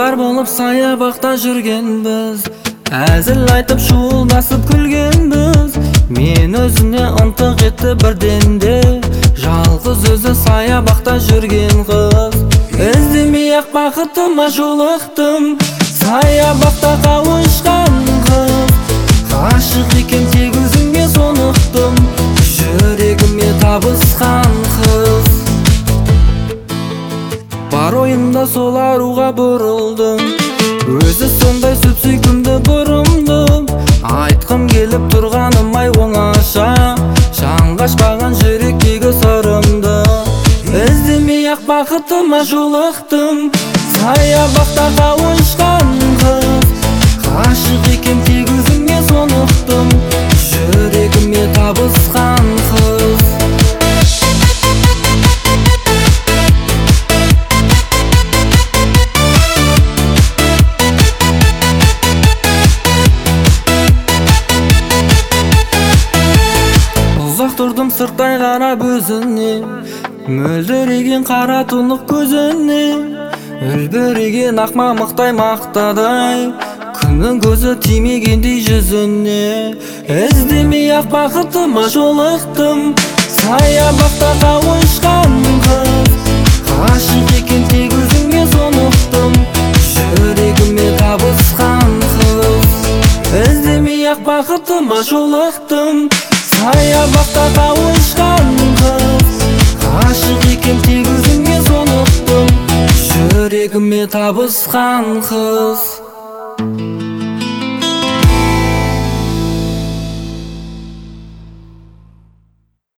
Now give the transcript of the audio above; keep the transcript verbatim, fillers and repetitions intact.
достар болып саябақта жүргенбіз, әзіл айтып шуылдасып күлгенбіз. Мен өзіне ынтық етті бірден де, жалғыз өзі саябақта жүрген қыз. Іздемей-ақ бақытыма жолықтым, саябақта қауышқан қыз. Ғашық екен тек өзіңе сонықтым, жүрегіме табысқан қыз. Бар ойымда сол аруға бұрылдым, өзі сондай сүп-сүйкімді бұрымдым. Айтқым келіп тұрғаным ай оңаша, жанға ашпаған жүректегі сырымды. Іздемей-ақ бақытыма жолықтым, саябақта қауышқан қыз. Ғашық екен тек өзіңе сонықтым, жүрегіме табысқан қыз. Ұзақ тұрдым сырттай қарап өзіне, мөлдіреген қара тұнық көзіне. Үлбіреген ақ мамықтай мақтадай, күннің көзі тимегендей жүзіне. Іздемей-ақ бақытыма жолықтым, саябақта қауышқан қыз. Ғашық екен тек өзіңе сонықтым, жүрегіме табысқан қыз. Іздемей-ақ бақытыма жолықтым, саябақта қауышқан қыз. Ғашық екен тек өзіңе сонықтым, жүрегіме табысқан қыз.